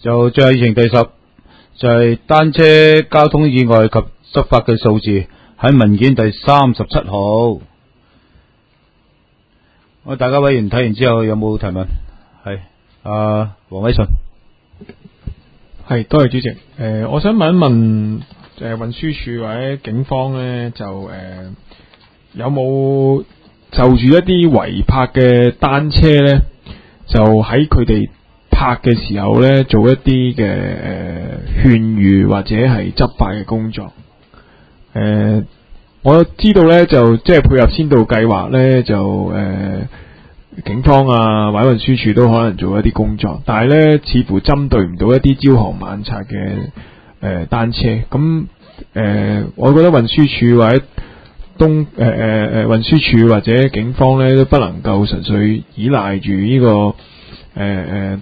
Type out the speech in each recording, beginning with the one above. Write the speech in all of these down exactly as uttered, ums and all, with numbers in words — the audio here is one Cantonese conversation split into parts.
就最後議程第十就係、是、單車交通意外及執法嘅數字，喺文件第三十七號。我大家委員睇完之後有冇提問？係阿黃偉信。 係，多謝主席。誒、呃，我想問一問誒運輸署或者警方咧，就誒、呃、有冇就住一啲違泊嘅單車咧，就喺佢哋泊嘅時候咧，做一啲嘅誒勸喻或者係執法嘅工作。誒、呃，我知道咧，就即係配合先導計劃咧，就誒。呃警方啊，或者運輸署都可能做一啲工作，但係咧似乎針對唔到一啲朝行晚拆嘅誒、呃、單車。咁誒、呃，我覺得運輸署或者東誒誒誒運輸署或者警方咧都不能夠純粹依賴住呢、這個誒誒、呃、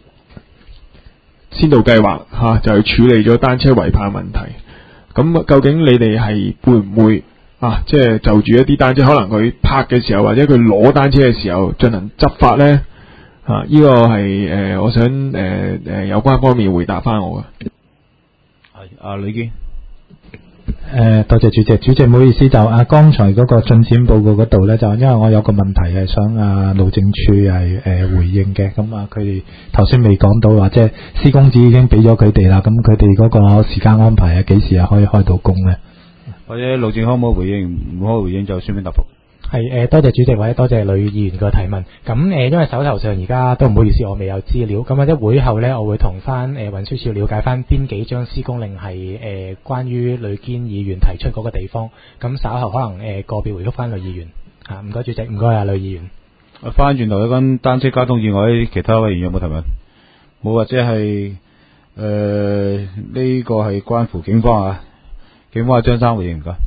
先導計劃吓，就去處理咗單車違泊問題。咁究竟你哋係會唔會？啊，即係就住一啲單車，可能佢泊嘅時候，或者佢攞單車嘅時候進行執法咧。啊，呢、這個係誒、呃，我想誒誒、呃、有關方面回答翻我嘅。 係阿呂堅。誒、 呃，多謝主席。主席唔好意思，就啊，剛才嗰個進展報告嗰度咧，就因為我有個問題係想啊路政處係誒、呃、回應嘅。咁啊，佢哋頭先未講到話，即係施工紙已經俾咗佢哋啦。咁佢哋嗰個時間安排啊，幾時啊可以開到工咧？ 或者路政可唔可以回應？唔可以回應就書面答覆。 係誒、呃，多謝主席或者多謝呂議員個提問。咁誒、呃，因為手頭上而家都唔好意思，我未有資料。咁或者會後咧，我會同翻誒運輸署了解翻邊幾張施工令係誒、呃、關於呂堅議員提出嗰個地方。咁稍後可能誒、呃、個別回覆翻呂議員。嚇，唔該主席，唔該啊呂議員。 翻轉頭有關單車交通意外，其他委員有冇提問？冇，或者係誒呢個係關乎警方啊？警方張生回應唔該。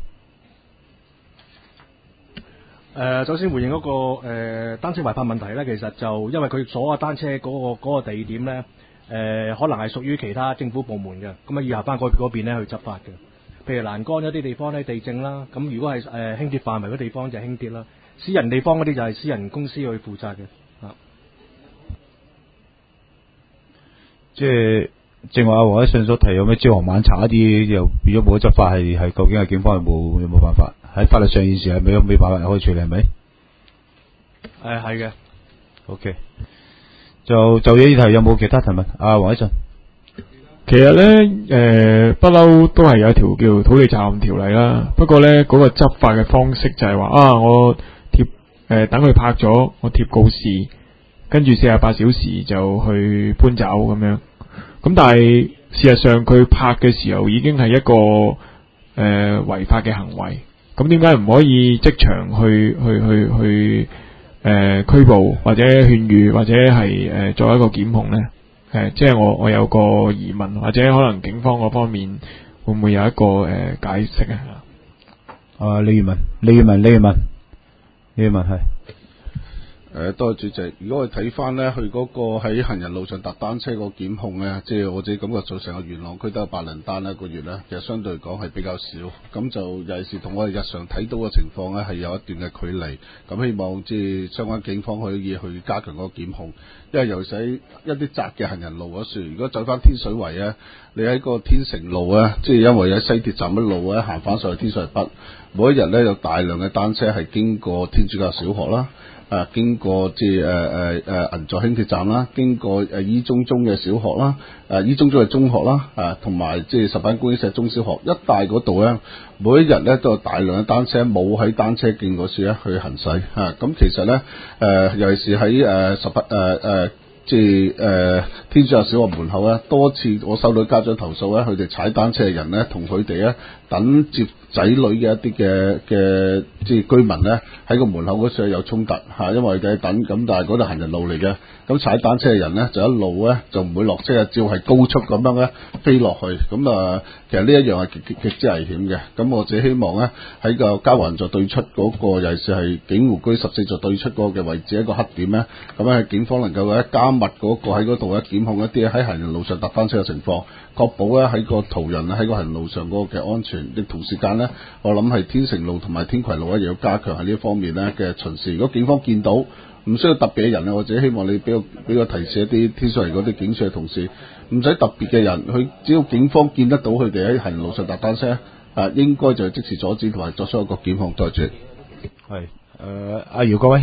誒，首先回應嗰、那個誒、呃、單車違泊問題咧，其實就因為佢所有單車嗰、那個嗰、那個地點咧，誒、呃、可能係屬於其他政府部門嘅，咁啊以下班嗰嗰邊咧去執法嘅。譬如欄杆嗰啲地方咧，地政啦，咁如果係誒、呃、輕鐵範圍嗰地方就係輕鐵啦，私人地方嗰啲就係私人公司去負責嘅。啊， 即係。正話黃偉信所提有咩朝行晚拆一啲又變咗冇得執法，係係究竟係警方有冇有冇辦法？喺法律上現時係咪有冇辦法可以處理係咪？ 誒係嘅。 OK，就就呢啲題有冇其他提問？阿黃偉信， 其實咧誒不嬲都係有一條叫土地責任條例啦，不過咧嗰、那個執法嘅方式就係話啊，我貼誒、呃、等佢拍咗，我貼告示，跟住四十八小時就去搬走咁樣。咁但係事實上佢拍嘅時候已經係一個誒違法嘅行為，咁點解唔可以即場去去去去誒、呃、拘捕或者勸喻或者係誒、呃、作一個檢控咧？誒、呃，即係我我有個疑問，或者可能警方嗰方面會唔會有一個誒、呃、解釋啊？ 啊，李元文，李元文，李元文，李元文係。 誒，多謝主席。如果我睇翻咧，佢嗰個喺行人路上踏單車個檢控咧，即係我自己感覺做成個元朗區得百零單一個月咧，其實相對嚟講係比較少。咁就尤其是同我哋日常睇到嘅情況咧，係有一段嘅距離。咁希望即係相關警方可以去加強嗰個檢控，因為尤其喺一啲窄嘅行人路嗰處，如果走翻天水圍咧，你喺個天成路咧，即係因為喺西鐵站一路咧行翻上去天水圍北，每一日咧有大量嘅單車係經過天主教小學啦。誒、啊、經過即係誒誒誒銀座輕鐵站啦，經過誒伊中中嘅小學啦，誒伊中中嘅中學啦，誒同埋即係十八公里石中小學一帶嗰度咧，每一日咧都有大量嘅單車冇喺單車徑嗰處咧去行駛嚇，咁、啊、其實咧誒、呃、尤其是喺誒十八誒誒即係誒天主教小學門口咧，多次我收到家長投訴咧，佢哋踩單車嘅人咧同佢哋咧等接仔女嘅一啲嘅嘅即係居民咧喺個門口嗰處有衝突嚇，因為佢哋等咁，但係嗰度行人路嚟嘅，咁踩單車嘅人咧就一路咧就唔會落車，照係高速咁樣咧飛落去，咁啊其實呢一樣係極極極之危險嘅。咁我自己希望咧喺個交環座對出嗰、那個，尤其是係景湖居十四座對出嗰個嘅位置一個黑點咧，咁咧警方能夠咧加密嗰個喺嗰度咧檢控一啲喺行人路上踏單車嘅情況，確保咧喺個途人喺個行人路上嗰個嘅安全。亦同時間咧，我諗係天成路同埋天葵路咧，亦要加強喺呢一方面咧嘅巡視。如果警方見到唔需要特別嘅人啊，或者希望你俾個俾個提示一啲天水圍嗰啲警署嘅同事，唔使特別嘅人，佢只要警方見得到佢哋喺行人路上踏單車，啊，應該就即時阻止同埋作出一個檢控。多謝。 係誒，阿姚國威，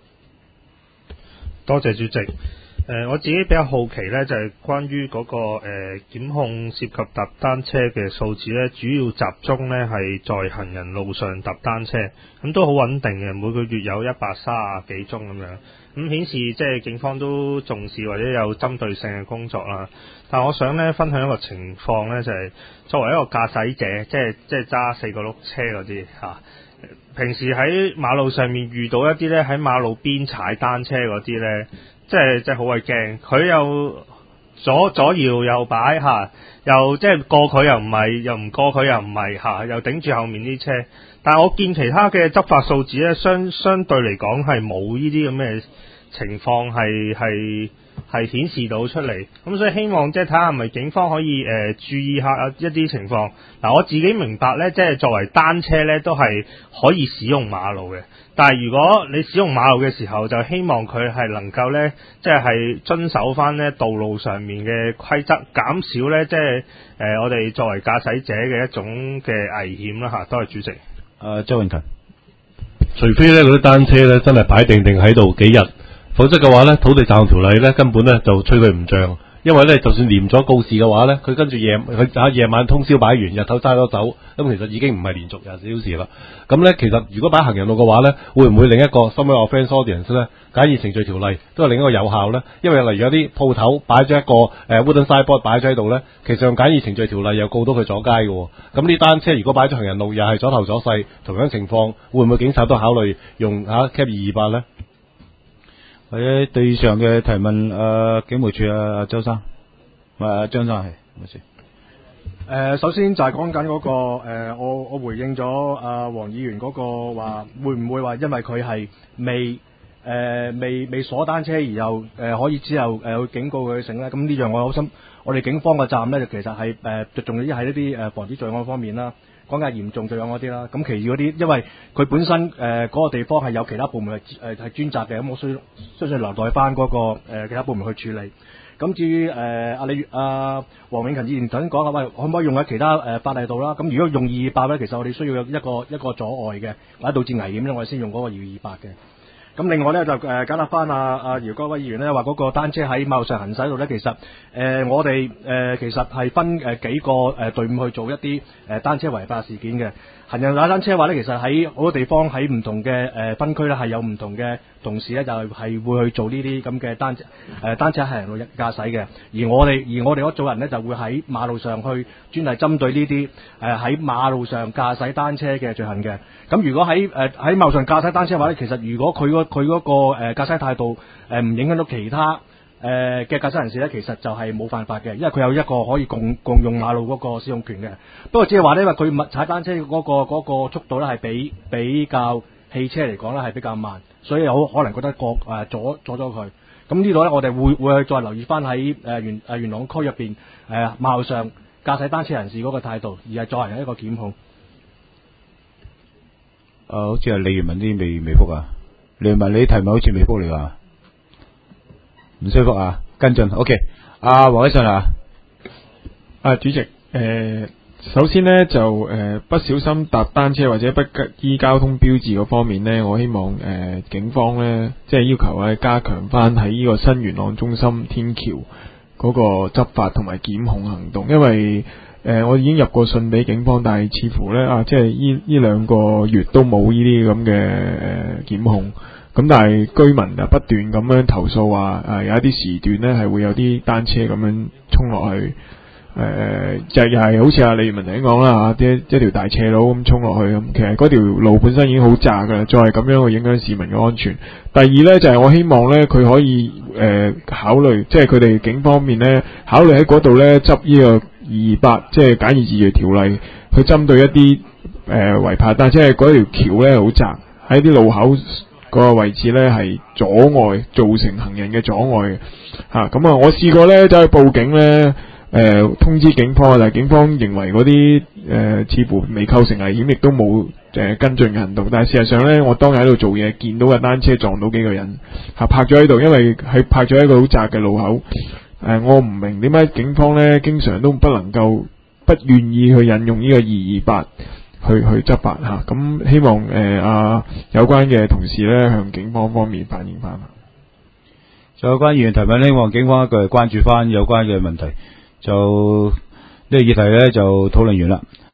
多謝主席。誒、呃，我自己比較好奇咧，就係、是、關於嗰、那個誒、呃、檢控涉及踏單車嘅數字咧，主要集中咧係在行人路上踏單車，咁都好穩定嘅，每個月有一百三十幾宗咁樣，咁顯示即係警方都重視或者有針對性嘅工作啦。但係我想咧分享一個情況咧，就係、是、作為一個駕駛者，即係即係揸四個轆車嗰啲嚇，平時喺馬路上面遇到一啲咧喺馬路邊踩單車嗰啲咧。即係即係好鬼驚，佢又左左搖右擺嚇，又即係過佢又唔係，又唔過佢又唔係嚇，又頂住後面啲車。但係我見其他嘅執法數字咧，相相對嚟講係冇呢啲咁嘅情況係係係顯示到出嚟。咁所以希望即係睇下係咪警方可以誒、呃、注意下一啲情況。嗱，我自己明白咧，即係作為單車咧都係可以使用馬路嘅。但係如果你使用馬路嘅時候，就希望佢係能夠咧，即係係遵守翻咧道路上面嘅規則，減少咧即係誒、呃、我哋作為駕駛者嘅一種嘅危險啦嚇。多謝主席。誒、 呃，周永勤， 除非咧嗰啲單車咧真係擺定定喺度幾日，否則嘅話咧土地暫條例咧根本咧就吹佢唔脹。因為咧，就算連咗告示嘅話咧，佢跟住夜佢打夜晚通宵擺完，日頭揸咗走，咁其實已經唔係連續廿四小時啦。咁咧，其實如果擺行人路嘅話咧，會唔會另一個 summary offence ordinance 咧，簡易程序條例都係另一個有效咧？因為例如有啲鋪頭擺咗一個誒、呃、wooden signboard 擺咗喺度咧，其實用簡易程序條例又告到佢阻街嘅喎。咁呢單車如果擺咗行人路，又係阻頭阻勢，同樣情況，會唔會警察都考慮用嚇 cap 二二八咧？ 或者對上嘅提問，誒、呃、警務處啊，周生，唔係張生係，冇事。 誒，首先就係講緊嗰個誒、呃，我我回應咗阿黃議員嗰個話，會唔會話因為佢係未誒、呃、未未鎖單車而又誒、呃、可以之後誒去、呃、警告佢成咧？咁呢樣我好心，我哋警方嘅責任咧，就其實係誒着重於喺呢啲誒防止罪案方面啦。講緊嚴重罪案嗰啲啦，咁其餘嗰啲，因為佢本身誒嗰、呃那個地方係有其他部門係誒係專責嘅，咁我需需要留待翻嗰、那個、呃、其他部門去處理。咁至於誒阿李阿黃永勤議員頭先講啊，喂，可唔可以用喺其他誒、呃、法例度啦？咁如果用二二八咧，其實我哋需要有一個一個阻礙嘅，或者導致危險咧，我哋先用嗰個二二八嘅。咁另外咧就誒解答翻阿阿姚國威議員咧話嗰個單車喺馬路上行駛度咧，其實誒、呃、我哋誒、呃、其實係分誒幾個誒隊伍去做一啲誒單車違法事件嘅。行人踩單車話咧，其實喺好多地方喺唔同嘅誒分區咧係有唔同嘅同事咧就係係會去做呢啲咁嘅單誒、呃、單車行人路駕駛嘅。而我哋而我哋嗰組人咧就會喺馬路上去專係針對呢啲誒喺馬路上駕駛單車嘅罪行嘅。咁如果喺誒喺馬路上駕駛單車嘅話咧，其實如果佢個佢嗰個誒駕駛態度誒唔影響到其他誒嘅駕駛人士咧，其實就係冇犯法嘅，因為佢有一個可以共共用馬路嗰個使用權嘅。不過只係話咧，因為佢踩單車嗰、嗰個嗰、嗰個速度咧係比比較汽車嚟講咧係比較慢，所以有可能覺得過誒阻阻咗佢。咁呢度咧，我哋會會去再留意翻喺誒元誒元朗區入邊誒馬路上駕駛單車人士嗰個態度，而係作為一個檢控。 誒、呃，好似係李元文啲未未覆啊，李元文你提問好似未覆嚟啊，唔需要覆啊，跟進 ，OK。阿黃偉信啊， 啊主席，誒、呃，首先呢，就誒、呃、不小心踏單車或者不依交通標誌嗰方面呢，我希望誒、呃、警方呢，即係要求咧加強翻喺呢個新元朗中心天橋嗰個執法同埋檢控行動，因為。誒、呃，我已經入過信俾警方，但係似乎咧啊，即係呢呢兩個月都冇呢啲咁嘅誒檢控。咁但係居民啊不斷咁樣投訴話，誒、啊、有一啲時段咧係會有啲單車咁樣衝落去，誒、呃、就又係好似阿李文頭先講啦嚇，一一條大斜路咁衝落去咁。其實嗰條路本身已經好窄㗎啦，再係咁樣去影響市民嘅安全。第二咧就係、是、我希望咧佢可以誒、呃、考慮，即係佢哋警方面咧考慮喺嗰度咧執呢個。二二八即係簡易治罪條例，去針對一啲誒違泊，但係即係嗰條橋咧好窄，喺啲路口個位置咧係阻礙，造成行人嘅阻礙嘅嚇。咁啊，我試過咧走去報警咧，誒、呃、通知警方，但係警方認為嗰啲誒似乎未構成危險，亦都冇誒跟進嘅行動。但係事實上咧，我當日喺度做嘢，見到架單車撞到幾個人，嚇泊咗喺度，因為係泊咗喺一個好窄嘅路口。誒、呃，我唔明點解警方咧經常都不能夠不願意去引用呢個二二八去去執法嚇。咁、啊、希望誒啊、呃、有關嘅同事咧向警方方面反映翻。 仲有關議員提問，希望警方一句關注翻有關嘅問題，就呢、這個議題咧就討論完啦。